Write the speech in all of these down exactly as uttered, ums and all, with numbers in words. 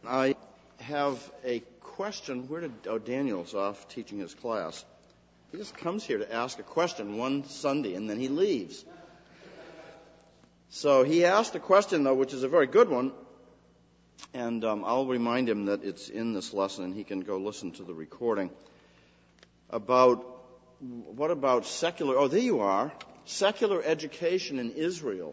I have a question. Where did oh Daniel's off teaching his class? He just comes here to ask a question one Sunday and then he leaves. So he asked a question though, which is a very good one, and um, I'll remind him that it's in this lesson and he can go listen to the recording. About what about secular? Oh, there you are. Secular education in Israel.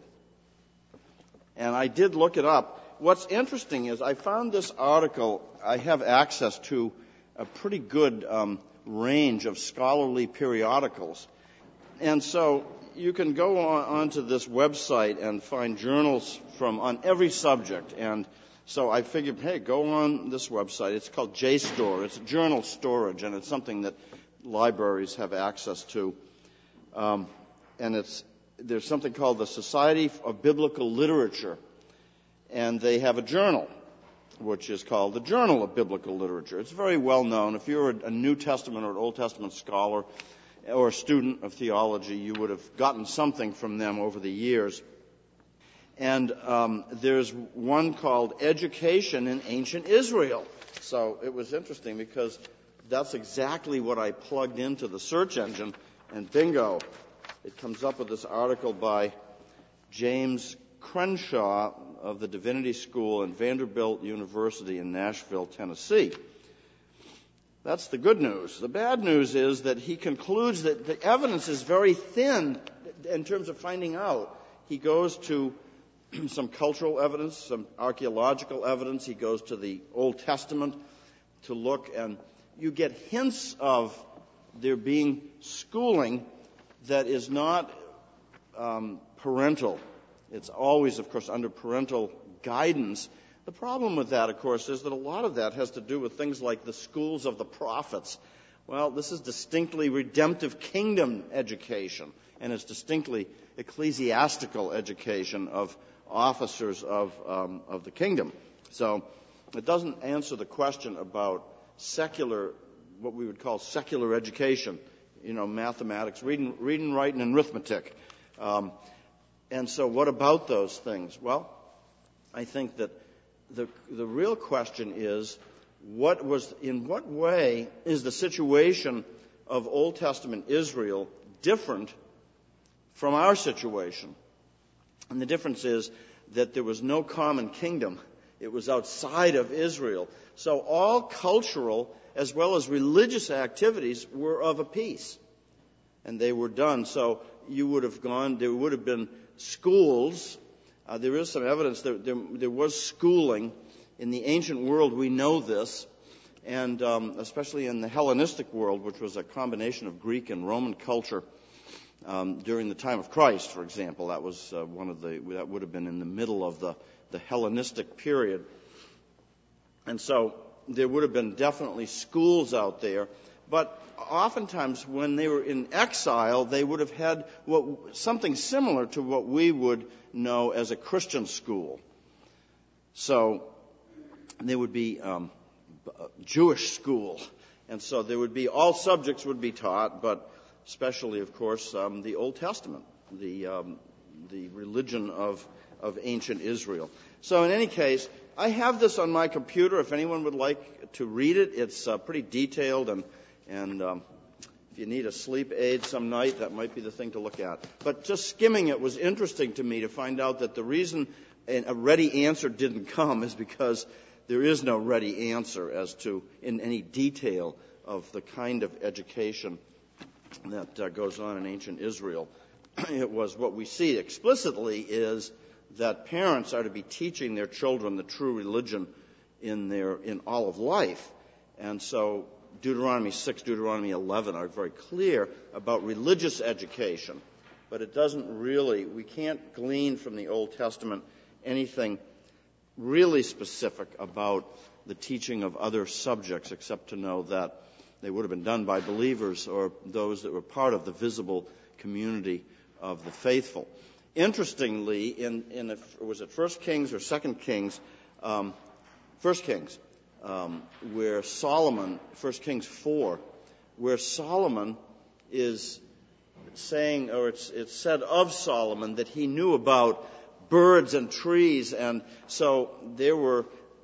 And I did look it up. What's interesting is I found this article. I have access to a pretty good um, range of scholarly periodicals. And so you can go on onto this website and find journals from on every subject. And so I figured, hey, go on this website. It's called JSTOR. It's journal storage, and it's something that libraries have access to. Um, and it's there's something called the Society of Biblical Literature. And they have a journal, which is called the Journal of Biblical Literature. It's very well known. If you're a New Testament or an Old Testament scholar or a student of theology, you would have gotten something from them over the years. And um, there's one called Education in Ancient Israel. So it was interesting because that's exactly what I plugged into the search engine, and bingo, it comes up with this article by James Crenshaw of the Divinity School and Vanderbilt University in Nashville, Tennessee. That's the good news. The bad news is that he concludes that the evidence is very thin in terms of finding out. He goes to some cultural evidence, some archaeological evidence. He goes to the Old Testament to look, and you get hints of there being schooling that is not um, parental. It's always, of course, under parental guidance. The problem with that, of course, is that a lot of that has to do with things like the schools of the prophets. Well, this is distinctly redemptive kingdom education, and it's distinctly ecclesiastical education of officers of um, of the kingdom. So it doesn't answer the question about secular, what we would call secular education, you know, mathematics, reading, reading writing, and arithmetic. Um, And so what about those things? Well, I think that the the real question is, what was, in what way is the situation of Old Testament Israel different from our situation? And the difference is that there was no common kingdom. It was outside of Israel. So all cultural as well as religious activities were of a piece. And they were done. So you would have gone, there would have been schools. Uh, there is some evidence that there, there was schooling in the ancient world. We know this, and um, especially in the Hellenistic world, which was a combination of Greek and Roman culture um, during the time of Christ, for example. That was uh, one of the that would have been in the middle of the the Hellenistic period, and so there would have been definitely schools out there, but oftentimes when they were in exile, they would have had what, something similar to what we would know as a Christian school. So there would be um, a Jewish school, and so there would be, all subjects would be taught, but especially, of course, um, the Old Testament, the um, the religion of of ancient Israel. So in any case, I have this on my computer. If anyone would like to read it, it's uh, pretty detailed, and And um, if you need a sleep aid some night, that might be the thing to look at. But just skimming it was interesting to me to find out that the reason a ready answer didn't come is because there is no ready answer as to, in any detail, of the kind of education that uh, goes on in ancient Israel. It was, what we see explicitly is that parents are to be teaching their children the true religion in their in all of life. And so Deuteronomy six, Deuteronomy eleven are very clear about religious education, but it doesn't really, we can't glean from the Old Testament anything really specific about the teaching of other subjects, except to know that they would have been done by believers or those that were part of the visible community of the faithful. Interestingly, in, in a, was it First Kings or Second Kings? Um, First Kings. Um, where Solomon, First Kings four, where Solomon is saying, or it's, it's said of Solomon that he knew about birds and trees, and so there were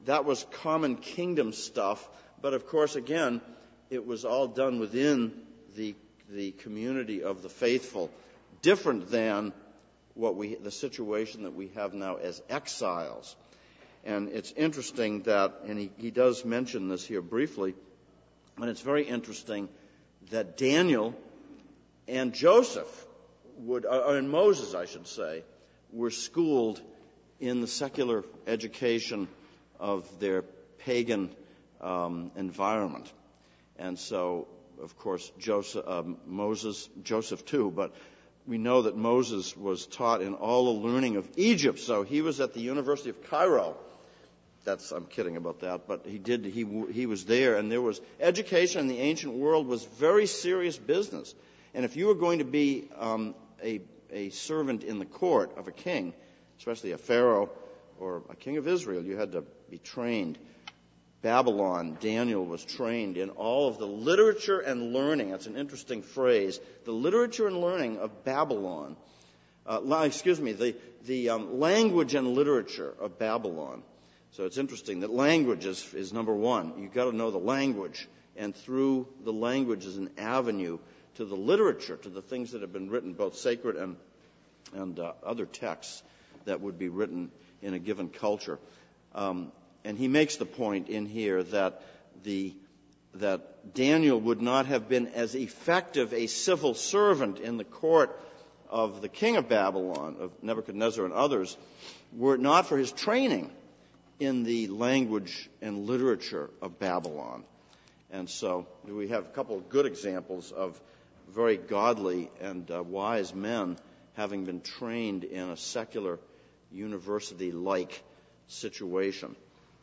that was common kingdom stuff. But of course, again, it was all done within the the community of the faithful, different than what we the situation that we have now as exiles. And it's interesting that, and he, he does mention this here briefly, and it's very interesting that Daniel and Joseph would, or and Moses, I should say, were schooled in the secular education of their pagan um, environment. And so, of course, Joseph, uh, Moses, Joseph too, but we know that Moses was taught in all the learning of Egypt. So he was at the University of Cairo. That's, I'm kidding about that, but he did, he, he was there, and there was, education in the ancient world was very serious business. And if you were going to be um, a, a servant in the court of a king, especially a pharaoh or a king of Israel, you had to be trained. Babylon, Daniel was trained in all of the literature and learning. That's an interesting phrase. The literature and learning of Babylon. Uh, excuse me, the, the um, language and literature of Babylon. So it's interesting that language is, is number one. You've got to know the language. And through the language is an avenue to the literature, to the things that have been written, both sacred and, and uh, other texts that would be written in a given culture. Um, and he makes the point in here that the that Daniel would not have been as effective a civil servant in the court of the king of Babylon, of Nebuchadnezzar and others, were it not for his training in the language and literature of Babylon. And so we have a couple of good examples of very godly and uh, wise men having been trained in a secular university-like situation.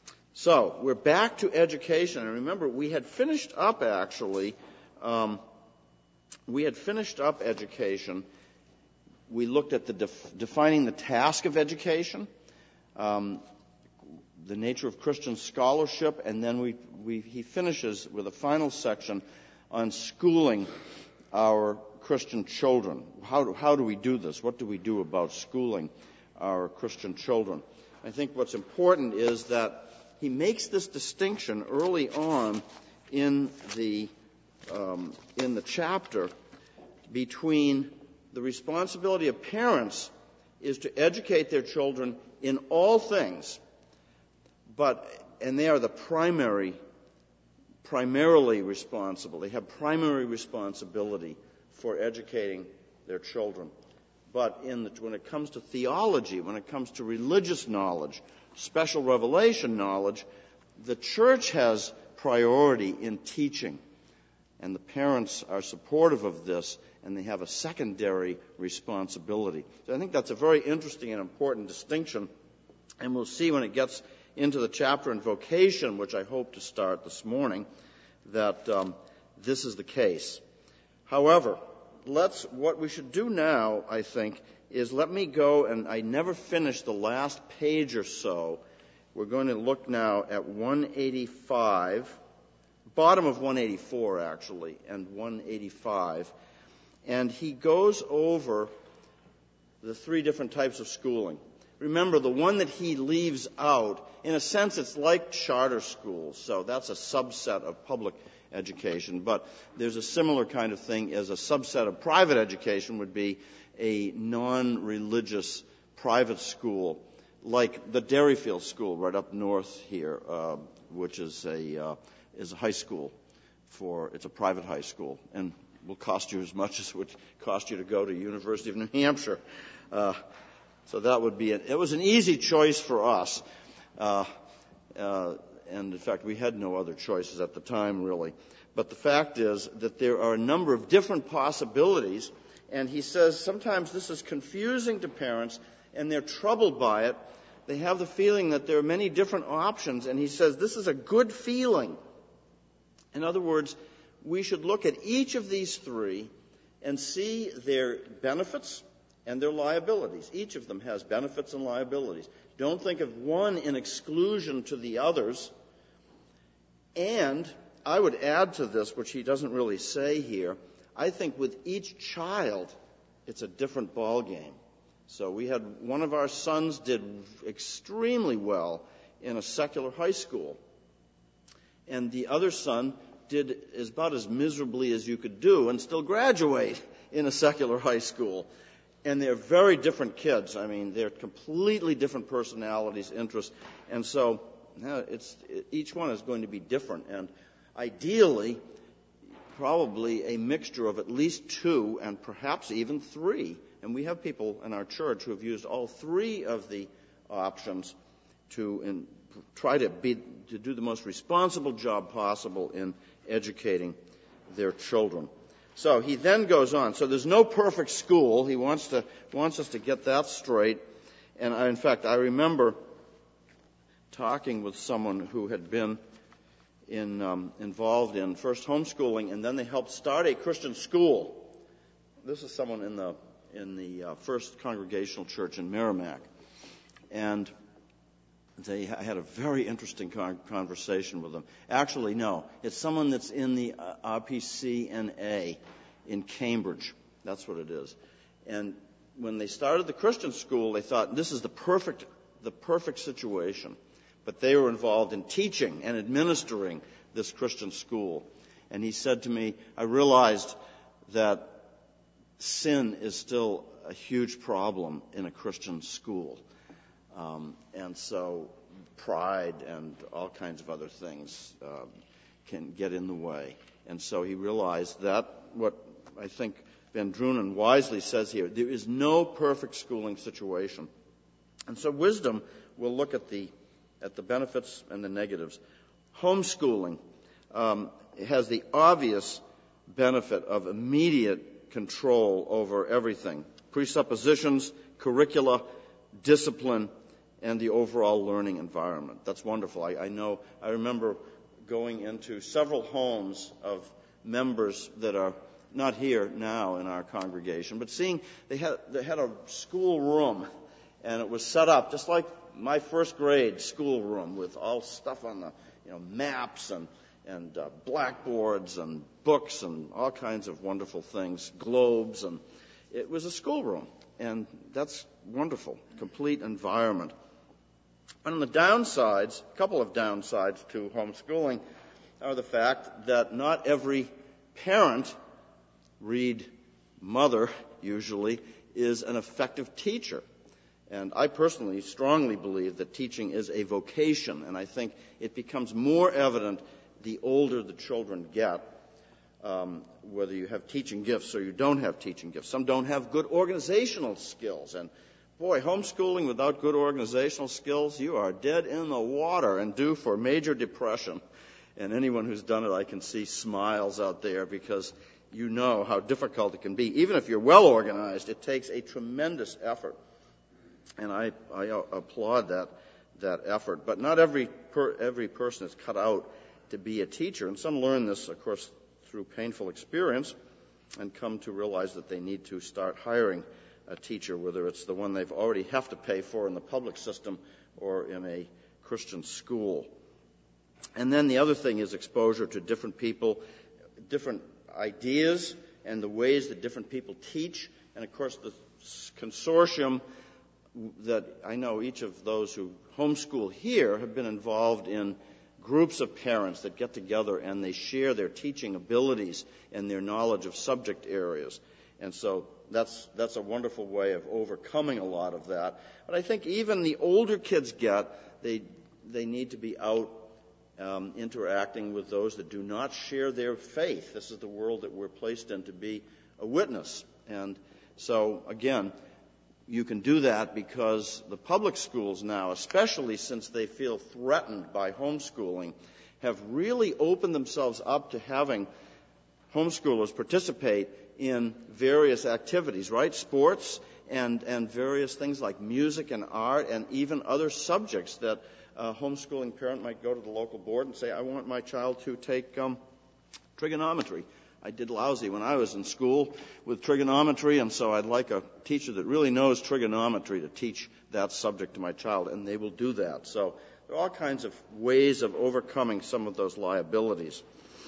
So we're back to education. And remember, we had finished up, actually, um, we had finished up education. We looked at the def- defining the task of education, um, the nature of Christian scholarship, and then we, we he finishes with a final section on schooling our Christian children. How do, how do we do this? What do we do about schooling our Christian children? I think what's important is that he makes this distinction early on in the um, in the chapter between the responsibility of parents is to educate their children in all things, but and they are the primary, primarily responsible. They have primary responsibility for educating their children. But in the, when it comes to theology, when it comes to religious knowledge, special revelation knowledge, the church has priority in teaching. And the parents are supportive of this, and they have a secondary responsibility. So I think that's a very interesting and important distinction. And we'll see when it gets into the chapter in vocation, which I hope to start this morning, that um, this is the case. However, let's what we should do now, I think, is let me go, and I never finished the last page or so. We're going to look now at one eighty-five, bottom of one eighty-four, actually, and one eighty-five. And he goes over the three different types of schooling. Remember, the one that he leaves out, in a sense, it's like charter schools, so that's a subset of public education. But there's a similar kind of thing as a subset of private education would be a non-religious private school, like the Derryfield School right up north here, uh, which is a uh, is a high school for it's a private high school and will cost you as much as it would cost you to go to University of New Hampshire. Uh, so that would be it. It was an easy choice for us. Uh, uh, And, in fact, we had no other choices at the time, really. But the fact is that there are a number of different possibilities, and he says sometimes this is confusing to parents, and they're troubled by it. They have the feeling that there are many different options, and he says this is a good feeling. In other words, we should look at each of these three and see their benefits and their liabilities. Each of them has benefits and liabilities. Don't think of one in exclusion to the others. And I would add to this, which he doesn't really say here, I think with each child, it's a different ball game. So we had one of our sons did extremely well in a secular high school. And the other son did about as miserably as you could do and still graduate in a secular high school. And they're very different kids. I mean, they're completely different personalities, interests. And so it's each one is going to be different. And ideally, probably a mixture of at least two and perhaps even three. And we have people in our church who have used all three of the options to in, try to be to do the most responsible job possible in educating their children. So he then goes on. So there's no perfect school. He wants to wants us to get that straight. And I, in fact, I remember talking with someone who had been in um, involved in first homeschooling, and then they helped start a Christian school. This is someone in the in the uh, First Congregational Church in Merrimack, and they I had a very interesting con- conversation with them. Actually, no, it's someone that's in the uh, R P C N A in Cambridge. That's what it is. And when they started the Christian school, they thought this is the perfect the perfect situation. But they were involved in teaching and administering this Christian school. And he said to me, I realized that sin is still a huge problem in a Christian school. Um, and so pride and all kinds of other things um, can get in the way. And so he realized that what I think Van Drunen wisely says here, there is no perfect schooling situation. And so wisdom will look at the at the benefits and the negatives. Homeschooling um, has the obvious benefit of immediate control over everything. Presuppositions, curricula, discipline, and the overall learning environment. That's wonderful. I, I know, I remember going into several homes of members that are not here now in our congregation, but seeing they had, they had a school room, and it was set up just like my first grade school room with all stuff on the, you know, maps and, and uh, blackboards and books and all kinds of wonderful things, globes, and it was a schoolroom. And that's wonderful, complete environment. And on the downsides, a couple of downsides to homeschooling are the fact that not every parent, read mother usually, is an effective teacher. And I personally strongly believe that teaching is a vocation, and I think it becomes more evident the older the children get, um, whether you have teaching gifts or you don't have teaching gifts. Some don't have good organizational skills, and boy, homeschooling without good organizational skills, you are dead in the water and due for major depression. And anyone who's done it, I can see smiles out there because you know how difficult it can be. Even if you're well organized, it takes a tremendous effort. And I, I applaud that that effort. But not every per, every person is cut out to be a teacher. And some learn this, of course, through painful experience and come to realize that they need to start hiring a teacher, whether it's the one they've already have to pay for in the public system or in a Christian school. And then the other thing is exposure to different people, different ideas, and the ways that different people teach. And, of course, the consortium that I know each of those who homeschool here have been involved in groups of parents that get together and they share their teaching abilities and their knowledge of subject areas. And so that's that's a wonderful way of overcoming a lot of that. But I think even the older kids get, they they need to be out um, interacting with those that do not share their faith. This is the world that we're placed in to be a witness. And so, again, you can do that because the public schools now, especially since they feel threatened by homeschooling, have really opened themselves up to having homeschoolers participate in various activities, right? Sports and, and various things like music and art and even other subjects that a homeschooling parent might go to the local board and say, I want my child to take um, trigonometry. I did lousy when I was in school with trigonometry, and so I'd like a teacher that really knows trigonometry to teach that subject to my child, and they will do that. So there are all kinds of ways of overcoming some of those liabilities.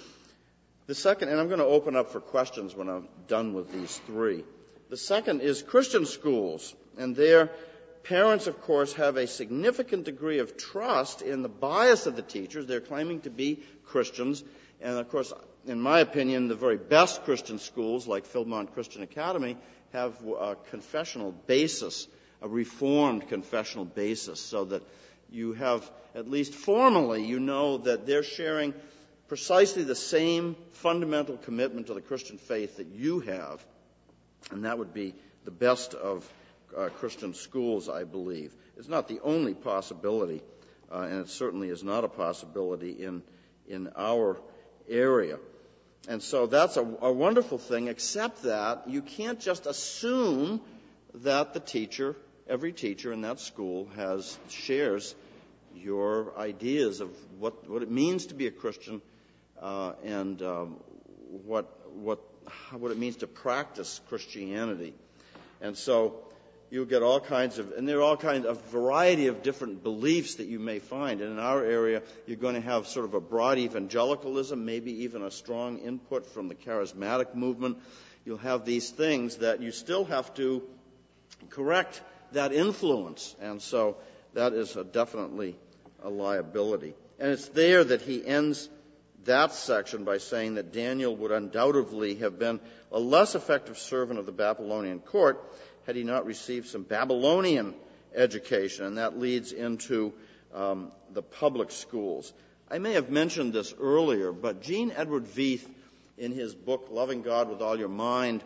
The second, and I'm going to open up for questions when I'm done with these three. The second is Christian schools, and there parents, of course, have a significant degree of trust in the bias of the teachers. They're claiming to be Christians. And, of course, in my opinion, the very best Christian schools, like Philmont Christian Academy, have a confessional basis, a reformed confessional basis, so that you have, at least formally, you know that they're sharing precisely the same fundamental commitment to the Christian faith that you have. And that would be the best of uh, Christian schools, I believe. It's not the only possibility, uh, and it certainly is not a possibility in in our area. And so that's a, a wonderful thing, except that you can't just assume that the teacher, every teacher in that school has shares your ideas of what, what it means to be a Christian uh, and um, what what what it means to practice Christianity. And so you get all kinds of, and there are all kinds of variety of different beliefs that you may find. And in our area, you're going to have sort of a broad evangelicalism, maybe even a strong input from the charismatic movement. You'll have these things that you still have to correct that influence. And so that is a, definitely a liability. And it's there that he ends that section by saying that Daniel would undoubtedly have been a less effective servant of the Babylonian court had he not received some Babylonian education, and that leads into um, the public schools. I may have mentioned this earlier, but Jean Edward Veith, in his book Loving God with All Your Mind,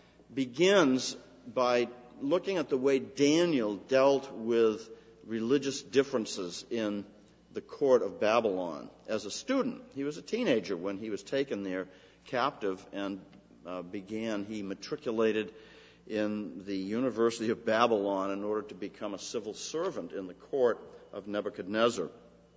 begins by looking at the way Daniel dealt with religious differences in the court of Babylon as a student. He was a teenager when he was taken there captive and uh, began, he matriculated in the University of Babylon in order to become a civil servant in the court of Nebuchadnezzar.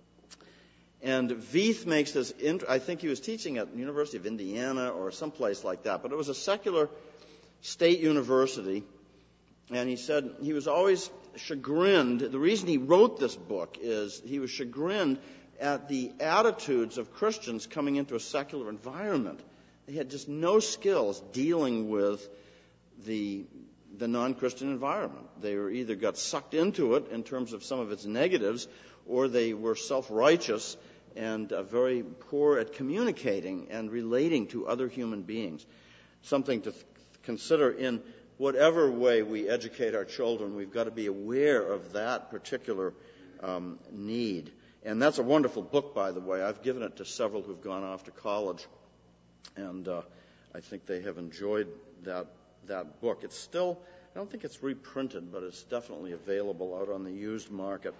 And Veith makes this, int- I think he was teaching at the University of Indiana or someplace like that, but it was a secular state university, and he said he was always chagrined. The reason he wrote this book is he was chagrined at the attitudes of Christians coming into a secular environment. They had just no skills dealing with the the non-Christian environment. They were either got sucked into it in terms of some of its negatives, or they were self-righteous and uh, very poor at communicating and relating to other human beings. Something to th- consider in whatever way we educate our children. We've got to be aware of that particular um, need. And that's a wonderful book, by the way. I've given it to several who've gone off to college, and uh, I think they have enjoyed that that book. It's still, I don't think it's reprinted, but it's definitely available out on the used market.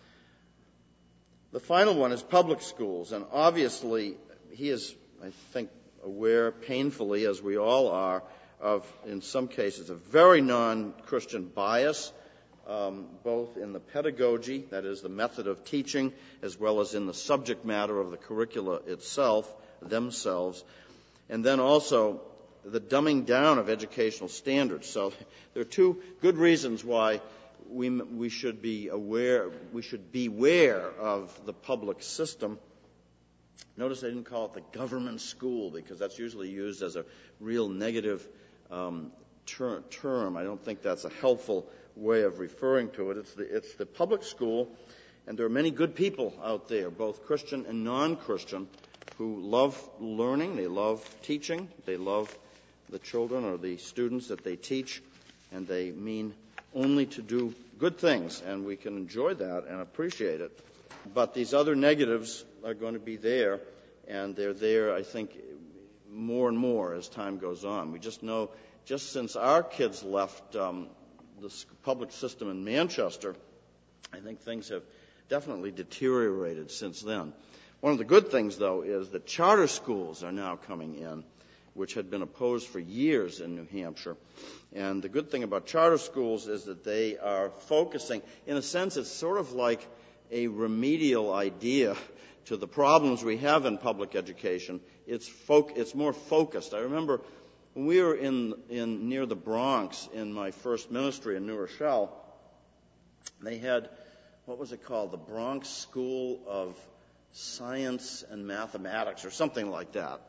The final one is public schools, and obviously he is, I think, aware painfully, as we all are, of, in some cases, a very non-Christian bias, um, both in the pedagogy, that is the method of teaching, as well as in the subject matter of the curricula itself, themselves, and then also the dumbing down of educational standards. So there are two good reasons why we we should be aware, we should beware of the public system. Notice I didn't call it the government school, because that's usually used as a real negative um, ter- term. I don't think that's a helpful way of referring to it. It's the, it's the public school, and there are many good people out there, both Christian and non-Christian, who love learning, they love teaching, they love the children or the students that they teach, and they mean only to do good things, and we can enjoy that and appreciate it. But these other negatives are going to be there, and they're there, I think, more and more as time goes on. We just know, just since our kids left um, the public system in Manchester, I think things have definitely deteriorated since then. One of the good things, though, is that charter schools are now coming in, which had been opposed for years in New Hampshire. And the good thing about charter schools is that they are focusing, in a sense, it's sort of like a remedial idea to the problems we have in public education. It's fo- it's more focused. I remember when we were in, in near the Bronx in my first ministry in New Rochelle, they had, what was it called, the Bronx School of Science and Mathematics, or something like that.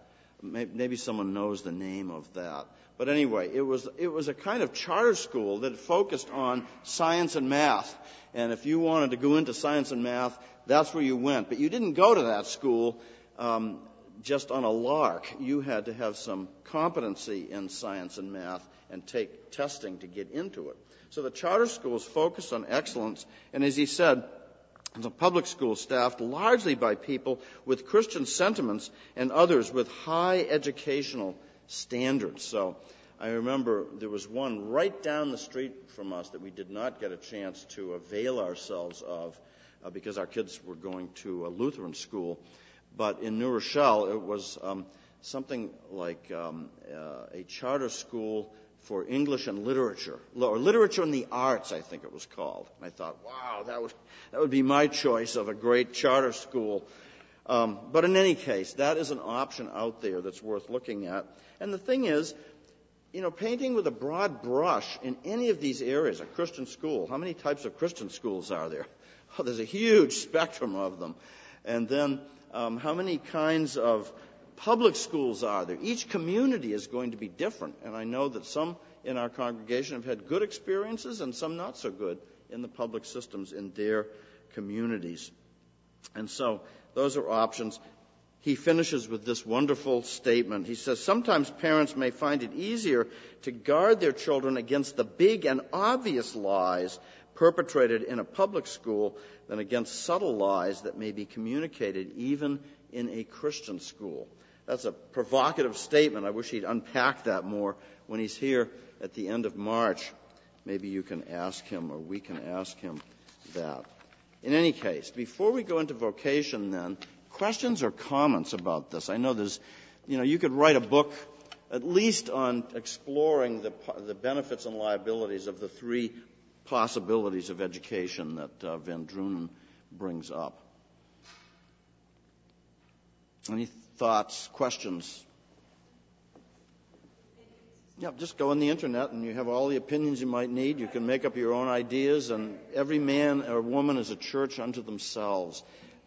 maybe someone knows the name of that. But anyway, it was it was a kind of charter school that focused on science and math. And if you wanted to go into science and math, that's where you went. But you didn't go to that school um, just on a lark. You had to have some competency in science and math and take testing to get into it. So the charter schools focused on excellence. And as he said, it's a public school staffed largely by people with Christian sentiments and others with high educational standards. So I remember there was one right down the street from us that we did not get a chance to avail ourselves of uh, because our kids were going to a Lutheran school. But in New Rochelle, it was um, something like um, uh, a charter school for English and literature, or literature and the arts, I think it was called. And I thought, wow, that would that would be my choice of a great charter school. Um, but in any case, that is an option out there that's worth looking at. And the thing is, you know, painting with a broad brush in any of these areas, a Christian school, how many types of Christian schools are there? Oh, there's a huge spectrum of them. And then um, how many kinds of public schools are there? Each community is going to be different. And I know that some in our congregation have had good experiences and some not so good in the public systems in their communities. And so those are options. He finishes with this wonderful statement. He says, sometimes parents may find it easier to guard their children against the big and obvious lies perpetrated in a public school than against subtle lies that may be communicated even in a Christian school. That's a provocative statement. I wish he'd unpack that more when he's here at the end of March. Maybe you can ask him, or we can ask him that. In any case, before we go into vocation then, questions or comments about this? I know there's, you know, you could write a book at least on exploring the, the benefits and liabilities of the three possibilities of education that uh, Van Drunen brings up. Any thoughts, questions? Yeah, just go on the internet and you have all the opinions you might need. You can make up your own ideas, and every man or woman is a church unto themselves.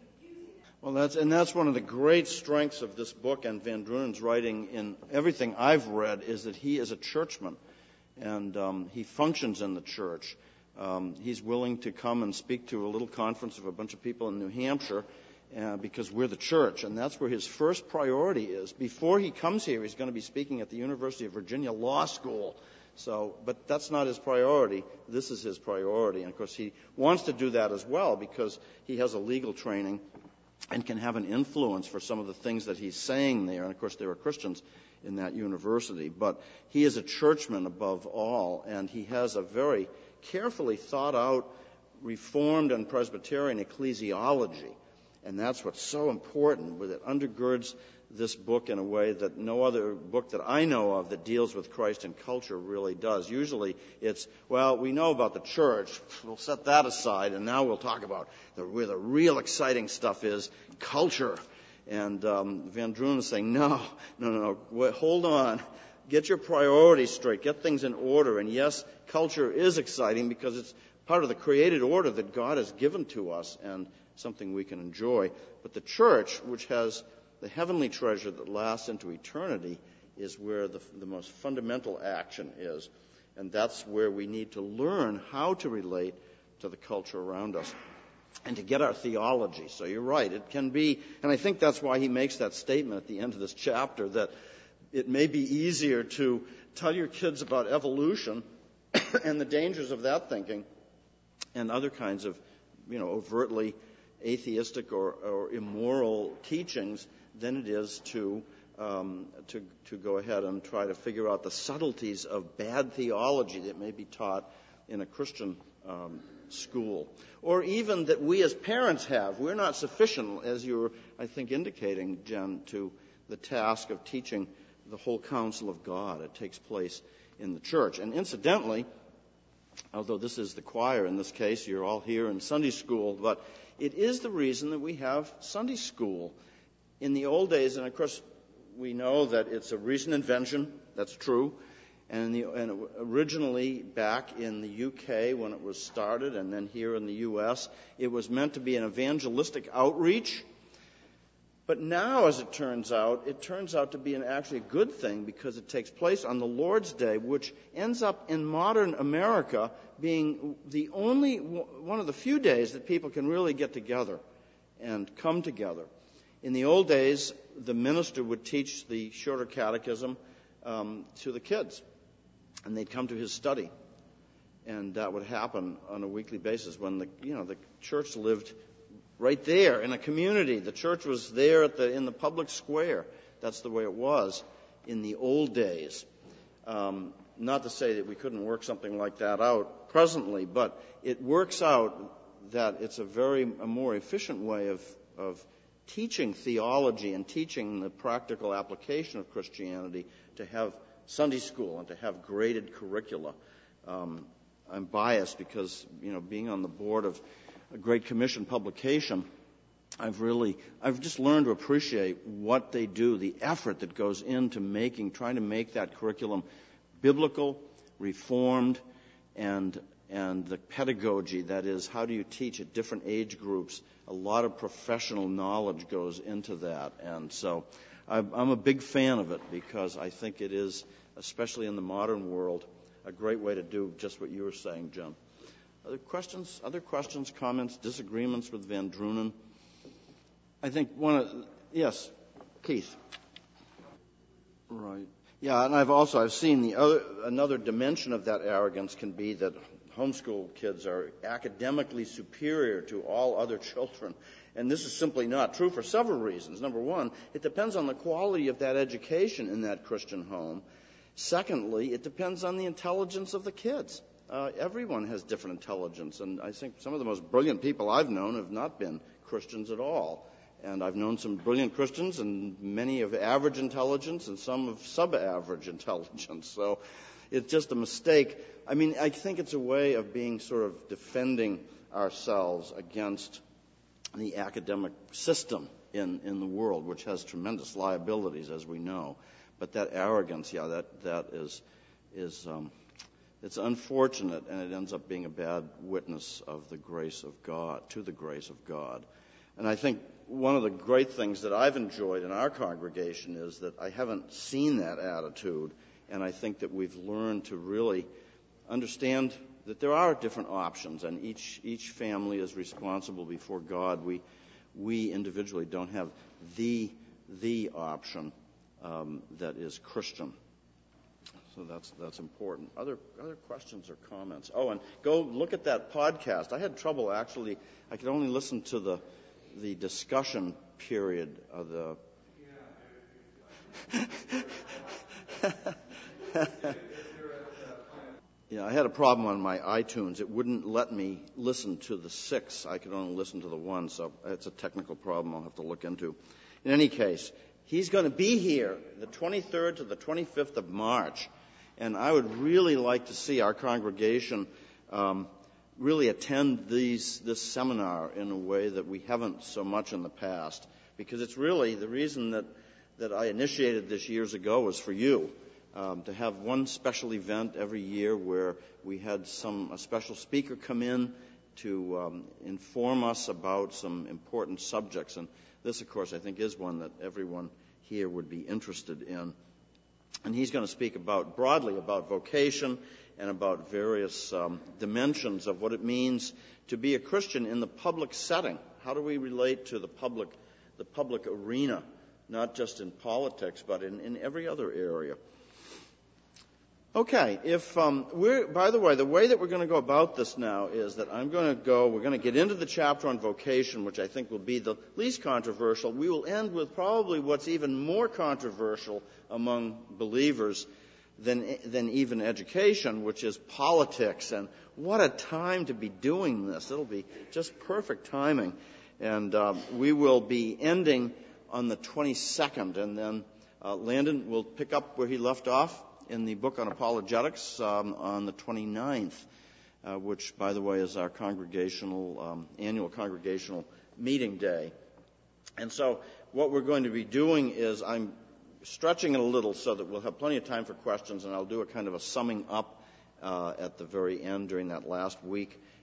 Well, that's and that's one of the great strengths of this book and Van Drunen's writing in everything I've read is that he is a churchman, and um, he functions in the church. Um, he's willing to come and speak to a little conference of a bunch of people in New Hampshire uh, because we're the church, and that's where his first priority is. Before he comes here, he's going to be speaking at the University of Virginia Law School. So, but that's not his priority. This is his priority, and of course he wants to do that as well because he has a legal training and can have an influence for some of the things that he's saying there. And of course there are Christians in that university, but he is a churchman above all, and he has a very carefully thought out Reformed and Presbyterian ecclesiology. And that's what's so important, with it undergirds this book in a way that no other book that I know of that deals with Christ and culture really does. Usually it's, well, we know about the church, we'll set that aside, and now we'll talk about the, where the real exciting stuff is, culture. And um, Van Drunen is saying, no, no, no, no, wait, hold on. Get your priorities straight. Get things in order. And yes, culture is exciting because it's part of the created order that God has given to us and something we can enjoy. But the church, which has the heavenly treasure that lasts into eternity, is where the, the most fundamental action is. And that's where we need to learn how to relate to the culture around us and to get our theology. So you're right. It can be, and I think that's why he makes that statement at the end of this chapter, that it may be easier to tell your kids about evolution and the dangers of that thinking and other kinds of, you know, overtly atheistic or, or immoral teachings than it is to, um, to to go ahead and try to figure out the subtleties of bad theology that may be taught in a Christian um, school, or even that we as parents have. We're not sufficient, as you're, I think, indicating, Jen, to the task of teaching the whole counsel of God. It takes place in the church. And incidentally, although this is the choir in this case, you're all here in Sunday school, but it is the reason that we have Sunday school. In the old days, and of course we know that it's a recent invention, that's true, and, the, and originally back in the U K when it was started, and then here in the U S, it was meant to be an evangelistic outreach. But now, as it turns out, it turns out to be an actually a good thing because it takes place on the Lord's Day, which ends up in modern America being the only, one of the few days that people can really get together and come together. In the old days, the minister would teach the shorter catechism um, to the kids, and they'd come to his study. And that would happen on a weekly basis when the, you know, the church lived right there in a community. The church was there at the in the public square. That's the way it was in the old days. Um, not to say that we couldn't work something like that out presently, but it works out that it's a very a more efficient way of of teaching theology and teaching the practical application of Christianity to have Sunday school and to have graded curricula. Um, I'm biased because, you know, being on the board of a Great Commission publication, I've really, I've just learned to appreciate what they do, the effort that goes into making, trying to make that curriculum biblical, reformed, and and the pedagogy, that is, how do you teach at different age groups? A lot of professional knowledge goes into that. And so I'm a big fan of it because I think it is, especially in the modern world, a great way to do just what you were saying, Jim. Other questions, other questions, comments, disagreements with Van Drunen? I think one of, yes, Keith. Right. Yeah, and I've also, I've seen the other, another dimension of that arrogance can be that homeschool kids are academically superior to all other children. And this is simply not true for several reasons. Number one, it depends on the quality of that education in that Christian home. Secondly, it depends on the intelligence of the kids. Uh, everyone has different intelligence, and I think some of the most brilliant people I've known have not been Christians at all. And I've known some brilliant Christians and many of average intelligence and some of sub-average intelligence. So it's just a mistake. I mean, I think it's a way of being sort of defending ourselves against the academic system in, in the world, which has tremendous liabilities, as we know. But that arrogance, yeah, that that is is um, it's unfortunate, and it ends up being a bad witness of the grace of God, to the grace of God. And I think one of the great things that I've enjoyed in our congregation is that I haven't seen that attitude, and I think that we've learned to really understand that there are different options, and each each family is responsible before God. We we individually don't have the the option um, that is Christian. So that's that's important. Other other questions or comments? Oh, and go look at that podcast. I had trouble actually. I could only listen to the the discussion period of the. Yeah, I had a problem on my iTunes. It wouldn't let me listen to the six. I could only listen to the one, so it's a technical problem I'll have to look into. In any case, he's going to be here the twenty-third to the twenty-fifth of March, and I would really like to see our congregation um, really attend these this seminar in a way that we haven't so much in the past, because it's really the reason that, that I initiated this years ago was for you. Um, to have one special event every year where we had some a special speaker come in to um, inform us about some important subjects. And this, of course, I think is one that everyone here would be interested in. And he's going to speak about broadly about vocation and about various um, dimensions of what it means to be a Christian in the public setting. How do we relate to the public, the public arena, not just in politics, but in, in every other area? Okay, if um, we're, by the way, the way that we're going to go about this now is that I'm going to go, we're going to get into the chapter on vocation, which I think will be the least controversial. We will end with probably what's even more controversial among believers than than even education, which is politics. And what a time to be doing this. It'll be just perfect timing. And um, we will be ending on the twenty-second, and then uh, Landon will pick up where he left off in the book on apologetics um, on the twenty-ninth, uh, which, by the way, is our congregational, um, annual congregational meeting day. And so what we're going to be doing is I'm stretching it a little so that we'll have plenty of time for questions, and I'll do a kind of a summing up uh, at the very end during that last week.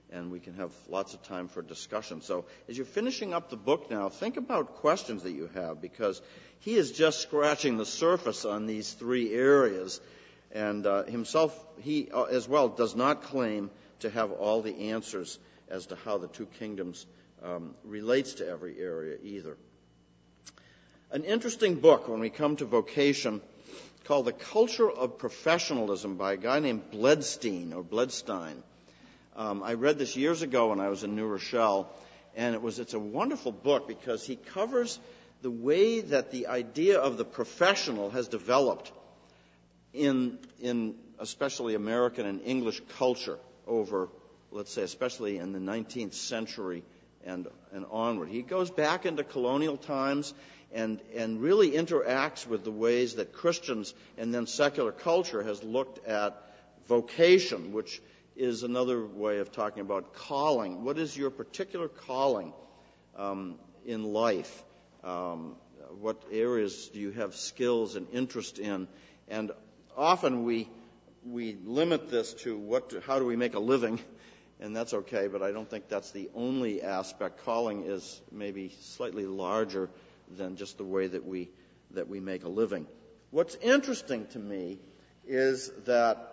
and we can have lots of time for discussion. So as you're finishing up the book now, think about questions that you have, because he is just scratching the surface on these three areas, and uh, himself, he uh, as well does not claim to have all the answers as to how the two kingdoms um, relates to every area either. An interesting book when we come to vocation called The Culture of Professionalism by a guy named Bledstein or Bledstein. Um, I read this years ago when I was in New Rochelle, and it was it's a wonderful book because he covers the way that the idea of the professional has developed in in especially American and English culture over, let's say, especially in the nineteenth century and and onward. He goes back into colonial times and and really interacts with the ways that Christians and then secular culture has looked at vocation, which is another way of talking about calling. What is your particular calling um, in life? Um, what areas do you have skills and interest in? And often we we limit this to what to, how do we make a living, and that's okay, but I don't think that's the only aspect. Calling is maybe slightly larger than just the way that we that we make a living. What's interesting to me is that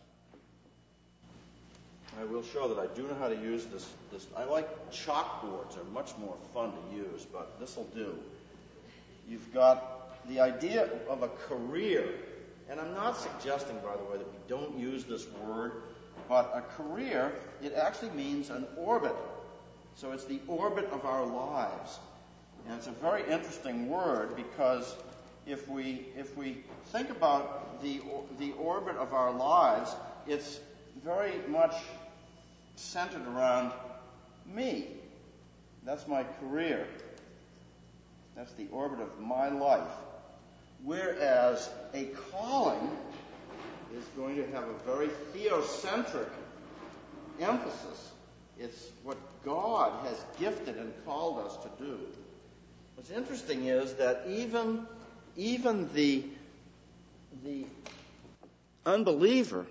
I will show that I do know how to use this. this I like chalkboards. They're much more fun to use, but this will do. You've got the idea of a career. And I'm not suggesting, by the way, that we don't use this word, but a career, it actually means an orbit. So it's the orbit of our lives. And it's a very interesting word because if we if we think about the the orbit of our lives, it's very much centered around me. That's my career. That's the orbit of my life. Whereas a calling is going to have a very theocentric emphasis. It's what God has gifted and called us to do. What's interesting is that even, even the, the unbeliever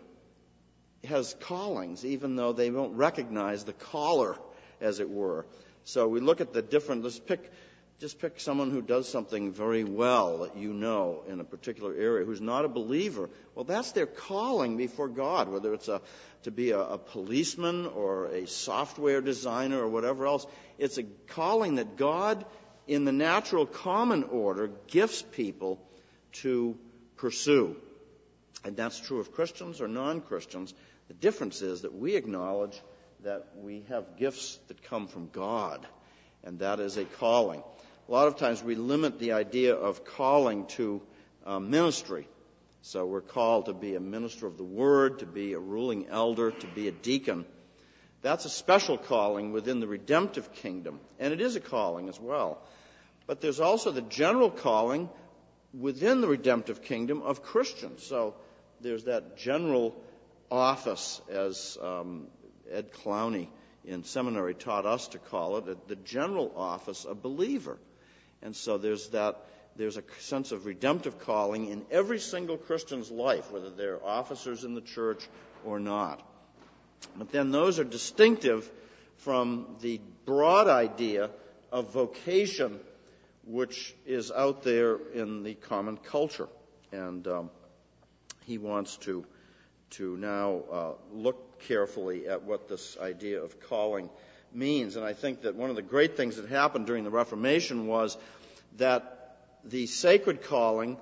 has callings, even though they won't recognize the caller, as it were. So we look at the different, let's pick, just pick someone who does something very well that you know in a particular area, who's not a believer. Well, that's their calling before God, whether it's a, to be a, a policeman or a software designer or whatever else. It's a calling that God, in the natural common order, gifts people to pursue. And that's true of Christians or non-Christians. The difference is that we acknowledge that we have gifts that come from God, and that is a calling. A lot of times we limit the idea of calling to uh, ministry. So we're called to be a minister of the Word, to be a ruling elder, to be a deacon. That's a special calling within the redemptive kingdom, and it is a calling as well. But there's also the general calling within the redemptive kingdom of Christians. So there's that general office, as um, Ed Clowney in seminary taught us to call it, the general office of believer. And so there's that, there's a sense of redemptive calling in every single Christian's life, whether they're officers in the church or not. But then those are distinctive from the broad idea of vocation, which is out there in the common culture. And um, he wants to to now uh, look carefully at what this idea of calling means. And I think that one of the great things that happened during the Reformation was that the sacred calling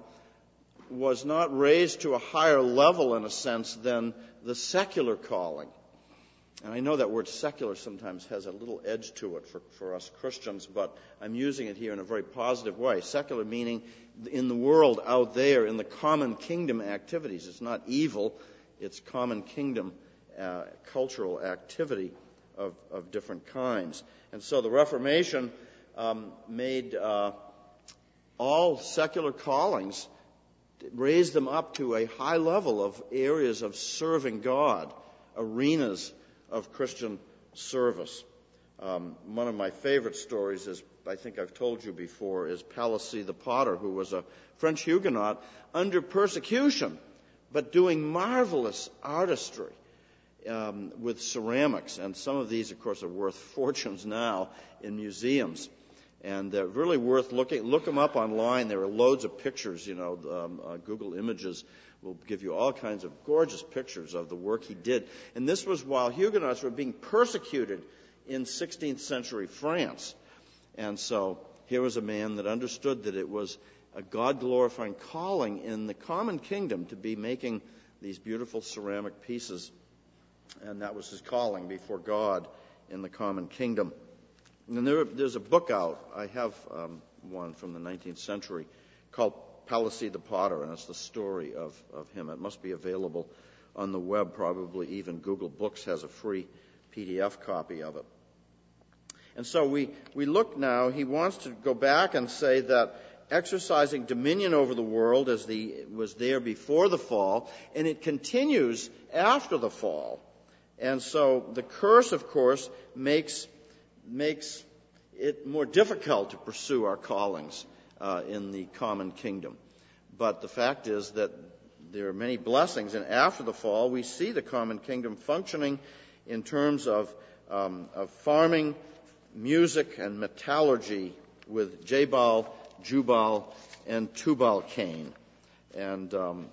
was not raised to a higher level, in a sense, than the secular calling. And I know that word secular sometimes has a little edge to it for, for us Christians, but I'm using it here in a very positive way. Secular meaning in the world out there, in the common kingdom activities. It's not evil. It's common kingdom uh, cultural activity of, of different kinds. And so the Reformation um, made uh, all secular callings, raised them up to a high level of areas of serving God, arenas of Christian service. Um, one of my favorite stories is, I think I've told you before, is Palissy the Potter, who was a French Huguenot under persecution, but doing marvelous artistry um, with ceramics. And some of these, of course, are worth fortunes now in museums. And they're really worth looking. Look them up online. There are loads of pictures. You know, um, uh, Google Images will give you all kinds of gorgeous pictures of the work he did. And this was while Huguenots were being persecuted in sixteenth century France. And so here was a man that understood that it was a God-glorifying calling in the common kingdom to be making these beautiful ceramic pieces. And that was his calling before God in the common kingdom. And there, there's a book out. I have um, one from the nineteenth century called Palissy the Potter, and it's the story of, of him. It must be available on the web, probably even Google Books has a free P D F copy of it. And so we, we look now, he wants to go back and say that exercising dominion over the world as the was there before the fall, and it continues after the fall. And so the curse, of course, makes makes it more difficult to pursue our callings uh, in the common kingdom. But the fact is that there are many blessings, and after the fall, we see the common kingdom functioning in terms of, um, of farming, music, and metallurgy with Jabal, Jubal, and Tubal-Cain. And um,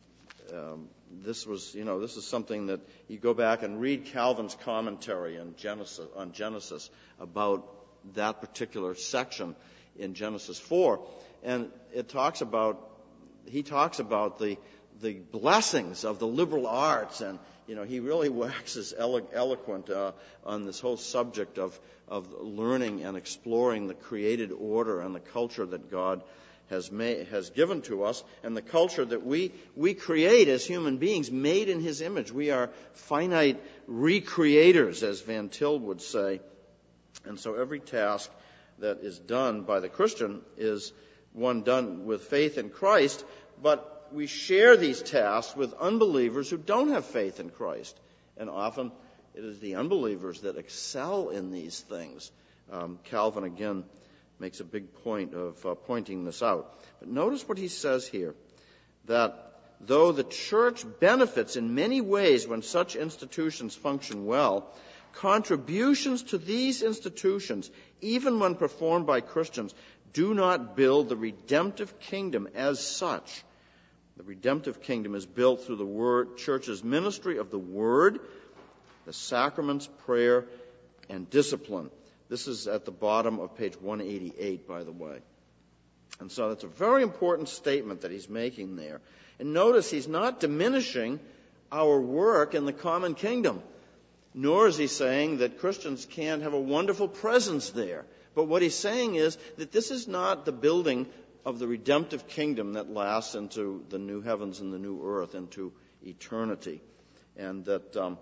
um, this was, you know, this is something that you go back and read Calvin's commentary on Genesis, on Genesis about that particular section in Genesis four, and it talks about, he talks about the the blessings of the liberal arts, and you know, he really waxes elo- eloquent uh, on this whole subject of of learning and exploring the created order and the culture that God has made, has given to us, and the culture that we we create as human beings, made in His image. We are finite recreators, as Van Til would say. And so every task that is done by the Christian is one done with faith in Christ, but we share these tasks with unbelievers who don't have faith in Christ. And often it is the unbelievers that excel in these things. Um, Calvin, again, makes a big point of uh, pointing this out. But notice what he says here, that though the church benefits in many ways when such institutions function well, contributions to these institutions, even when performed by Christians, do not build the redemptive kingdom as such. The redemptive kingdom is built through the word, church's ministry of the word, the sacraments, prayer, and discipline. This is at the bottom of page one eighty-eight, by the way. And so that's a very important statement that he's making there. And notice he's not diminishing our work in the common kingdom, nor is he saying that Christians can't have a wonderful presence there. But what he's saying is that this is not the building of the redemptive kingdom that lasts into the new heavens and the new earth, into eternity. And that um,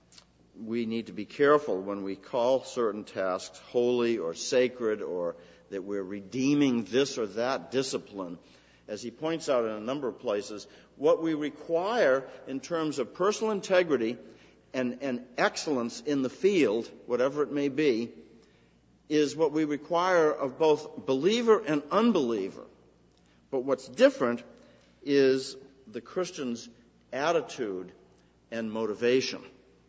we need to be careful when we call certain tasks holy or sacred, or that we're redeeming this or that discipline. As he points out in a number of places, what we require in terms of personal integrity and, and excellence in the field, whatever it may be, is what we require of both believer and unbeliever. But what's different is the Christian's attitude and motivation.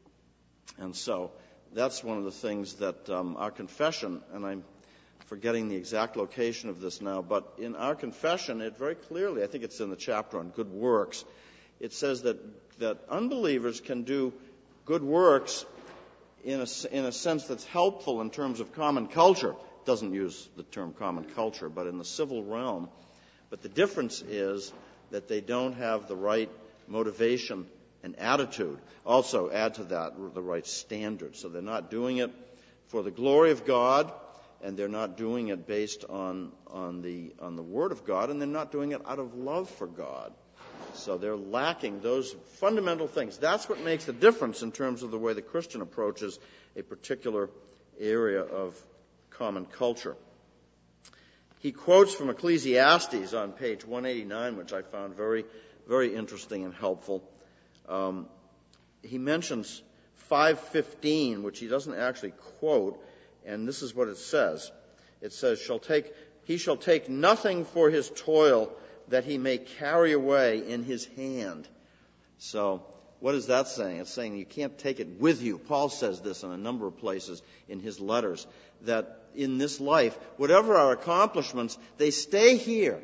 And so that's one of the things that um, our confession, and I'm forgetting the exact location of this now, but in our confession, it very clearly, I think it's in the chapter on good works, it says that, that unbelievers can do good works in a, in a sense that's helpful in terms of common culture. It doesn't use the term common culture, but in the civil realm. But the difference is that they don't have the right motivation and attitude. Also add to that the right standard. So they're not doing it for the glory of God, and they're not doing it based on, on the on the Word of God, and they're not doing it out of love for God. So they're lacking those fundamental things. That's what makes the difference in terms of the way the Christian approaches a particular area of common culture. He quotes from Ecclesiastes on page one eighty-nine, which I found very, very interesting and helpful. Um, he mentions five fifteen, which he doesn't actually quote, and this is what it says. It says, "Shall take he shall take nothing for his toil that he may carry away in his hand." So What is that saying? It's saying you can't take it with you. Paul says this in a number of places in his letters, that in this life, whatever our accomplishments, they stay here.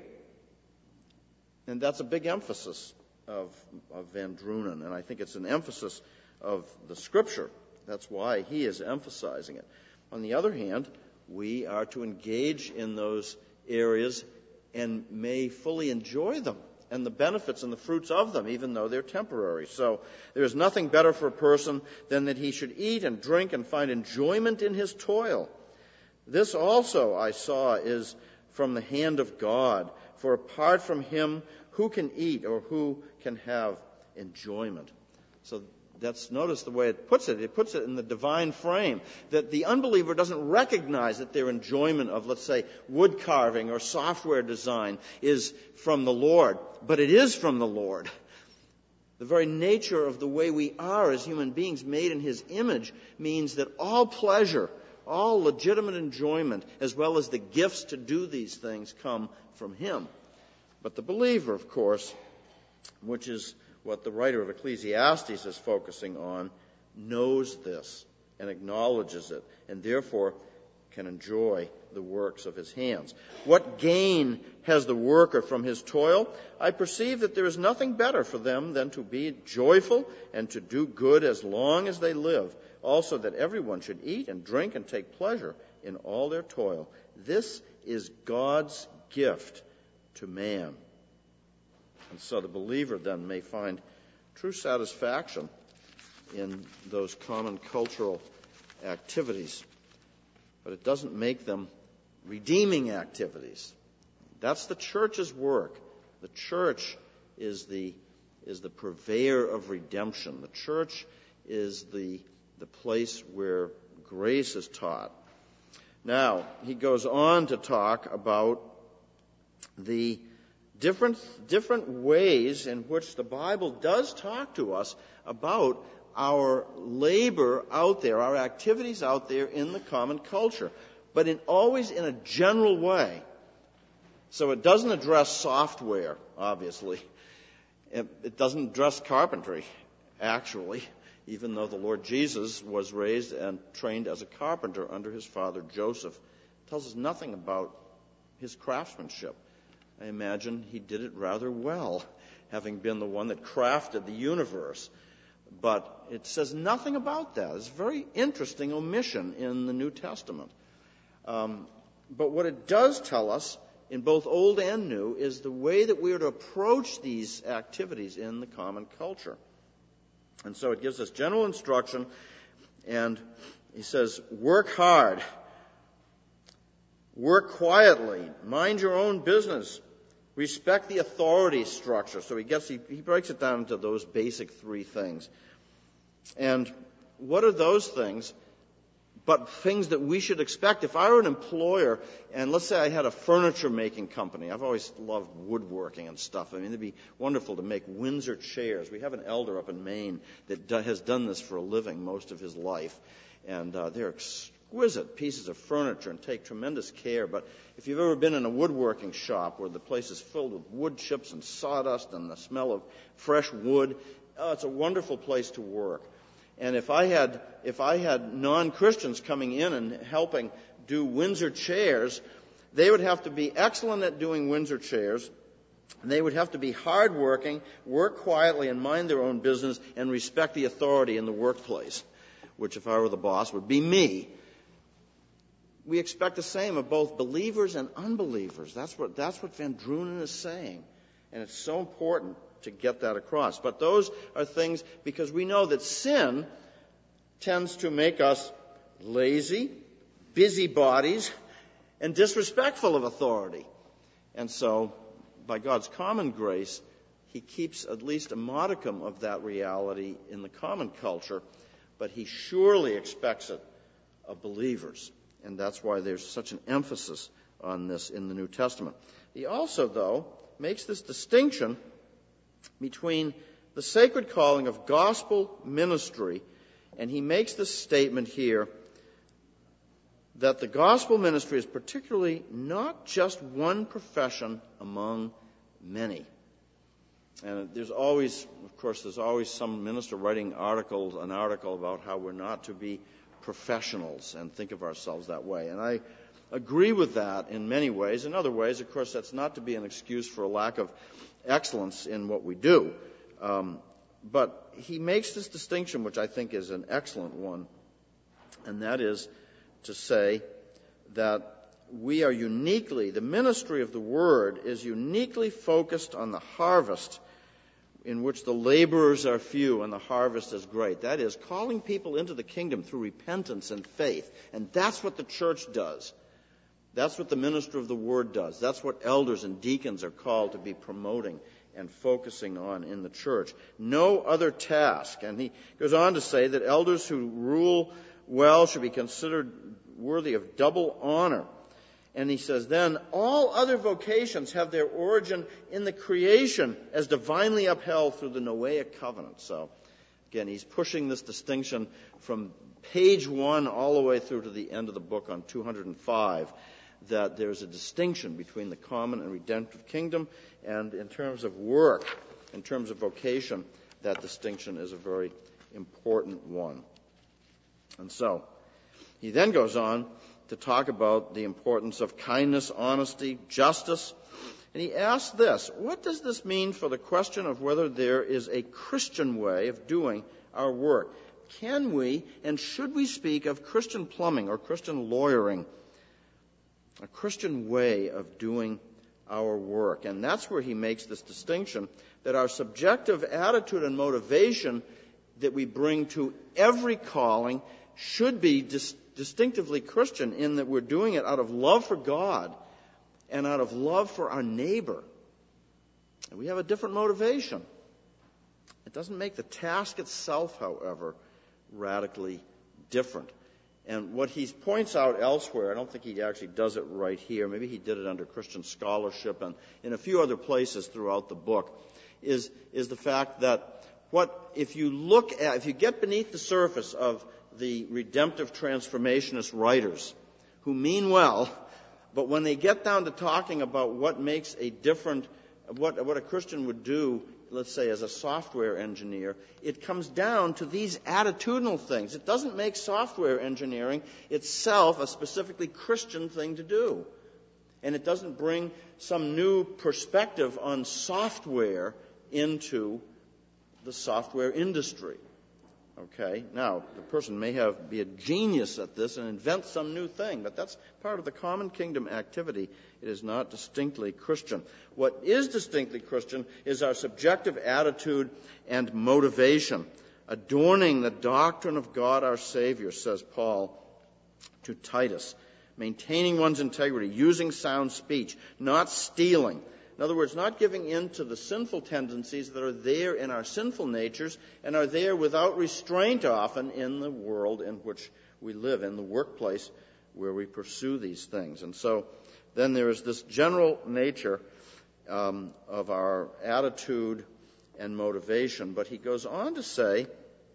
And that's a big emphasis of, of Van Drunen, and I think it's an emphasis of the Scripture. That's why he is emphasizing it. On the other hand, we are to engage in those areas and may fully enjoy them and the benefits and the fruits of them, even though they're temporary. So there is nothing better for a person than that he should eat and drink and find enjoyment in his toil. This also, I saw, is from the hand of God. For apart from him, who can eat or who can have enjoyment? So that's, notice the way it puts it. It puts it in the divine frame, that the unbeliever doesn't recognize that their enjoyment of, let's say, wood carving or software design is from the Lord, but it is from the Lord. The very nature of the way we are as human beings made in his image means that all pleasure, all legitimate enjoyment, as well as the gifts to do these things, come from him. But the believer, of course, which is what the writer of Ecclesiastes is focusing on, knows this and acknowledges it, and therefore can enjoy the works of his hands. What gain has the worker from his toil? I perceive that there is nothing better for them than to be joyful and to do good as long as they live. Also that everyone should eat and drink and take pleasure in all their toil. This is God's gift to man. And so the believer then may find true satisfaction in those common cultural activities. But it doesn't make them redeeming activities. That's the church's work. The church is the, is the purveyor of redemption. The church is the, the place where grace is taught. Now, he goes on to talk about the different different ways in which the Bible does talk to us about our labor out there, our activities out there in the common culture, but in always in a general way. So it doesn't address software, obviously. It, it doesn't address carpentry, actually, even though the Lord Jesus was raised and trained as a carpenter under his father Joseph. It tells us nothing about his craftsmanship. I imagine he did it rather well, having been the one that crafted the universe. But it says nothing about that. It's a very interesting omission in the New Testament. Um, but what it does tell us, in both Old and New, is the way that we are to approach these activities in the common culture. And so it gives us general instruction, and he says, work hard. Work quietly. Mind your own business. Respect the authority structure. So he gets he, he breaks it down into those basic three things. And what are those things? But things that we should expect. If I were an employer, and let's say I had a furniture making company. I've always loved woodworking and stuff. I mean, it'd be wonderful to make Windsor chairs. We have an elder up in Maine that do, has done this for a living most of his life. And uh, they're exquisite pieces of furniture and take tremendous care. But if you've ever been in a woodworking shop where the place is filled with wood chips and sawdust and the smell of fresh wood, oh, it's a wonderful place to work. And if I had if I had non-Christians coming in and helping do Windsor chairs, they would have to be excellent at doing Windsor chairs. And they would have to be hardworking, work quietly, and mind their own business, and respect the authority in the workplace, which, if I were the boss, would be me. We expect the same of both believers and unbelievers. That's what that's what Van Drunen is saying. And it's so important to get that across. But those are things because we know that sin tends to make us lazy, busybodies, and disrespectful of authority. And so, by God's common grace, he keeps at least a modicum of that reality in the common culture, but he surely expects it of believers. And that's why there's such an emphasis on this in the New Testament. He also, though, makes this distinction between the sacred calling of gospel ministry, and he makes this statement here that the gospel ministry is particularly not just one profession among many. And there's always, of course, there's always some minister writing articles, an article about how we're not to be professionals and think of ourselves that way. And I agree with that in many ways. In other ways, of course, that's not to be an excuse for a lack of excellence in what we do. Um, but he makes this distinction, which I think is an excellent one, and that is to say that we are uniquely, the ministry of the Word is uniquely focused on the harvest in which the laborers are few and the harvest is great. That is, calling people into the kingdom through repentance and faith. And that's what the church does. That's what the minister of the Word does. That's what elders and deacons are called to be promoting and focusing on in the church. No other task. And he goes on to say that elders who rule well should be considered worthy of double honor. And he says, then, all other vocations have their origin in the creation as divinely upheld through the Noahic covenant. So, again, he's pushing this distinction from page one all the way through to the end of the book on two hundred five, that there's a distinction between the common and redemptive kingdom, and in terms of work, in terms of vocation, that distinction is a very important one. And so, he then goes on to talk about the importance of kindness, honesty, justice. And he asks this, what does this mean for the question of whether there is a Christian way of doing our work? Can we and should we speak of Christian plumbing or Christian lawyering, a Christian way of doing our work? And that's where he makes this distinction, that our subjective attitude and motivation that we bring to every calling should be dis- distinctively Christian, in that we're doing it out of love for God and out of love for our neighbor. And we have a different motivation. It doesn't make the task itself, however, radically different. And what he points out elsewhere, I don't think he actually does it right here, maybe he did it under Christian scholarship and in a few other places throughout the book, is, is the fact that what if you look at, if you get beneath the surface of the redemptive transformationist writers who mean well, but when they get down to talking about what makes a different, what, what a Christian would do, let's say as a software engineer, it comes down to these attitudinal things. It doesn't make software engineering itself a specifically Christian thing to do. And it doesn't bring some new perspective on software into the software industry. Okay, now, the person may have be a genius at this and invent some new thing, but that's part of the common kingdom activity. It is not distinctly Christian. What is distinctly Christian is our subjective attitude and motivation, adorning the doctrine of God our Savior, says Paul to Titus, maintaining one's integrity, using sound speech, not stealing. In other words, not giving in to the sinful tendencies that are there in our sinful natures and are there without restraint often in the world in which we live, in the workplace where we pursue these things. And so then there is this general nature um, of our attitude and motivation. But he goes on to say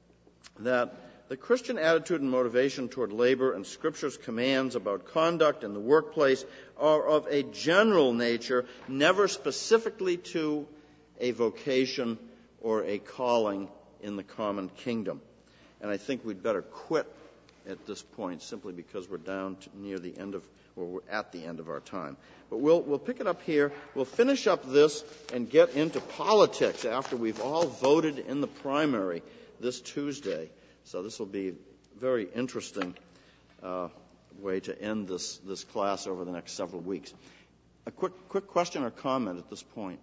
that the Christian attitude and motivation toward labor and Scripture's commands about conduct in the workplace are of a general nature, never specifically to a vocation or a calling in the common kingdom. And I think we'd better quit at this point simply because we're down to near the end of, or we're at the end of our time. But we'll, we'll pick it up here. We'll finish up this and get into politics after we've all voted in the primary this Tuesday. So this will be a very interesting uh, way to end this, this class over the next several weeks. A quick quick question or comment at this point?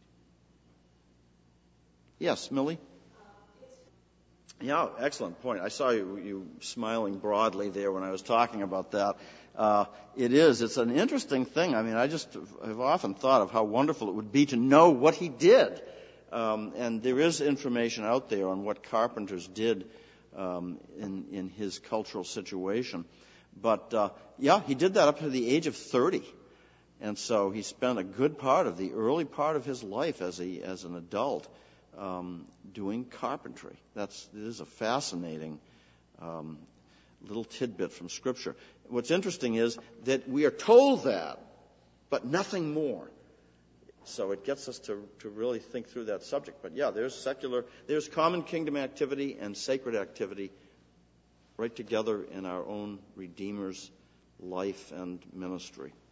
Yes, Millie? Yeah, excellent point. I saw you, you smiling broadly there when I was talking about that. Uh, it is. It's an interesting thing. I mean, I just have often thought of how wonderful it would be to know what he did. Um, and there is information out there on what carpenters did Um, in, in his cultural situation. But, uh, yeah, he did that up to the age of thirty. And so he spent a good part of the early part of his life as a as an adult um, doing carpentry. That's it is a fascinating um, little tidbit from Scripture. What's interesting is that we are told that, but nothing more. So it gets us to, to really think through that subject. But yeah, there's secular, there's common kingdom activity and sacred activity right together in our own Redeemer's life and ministry.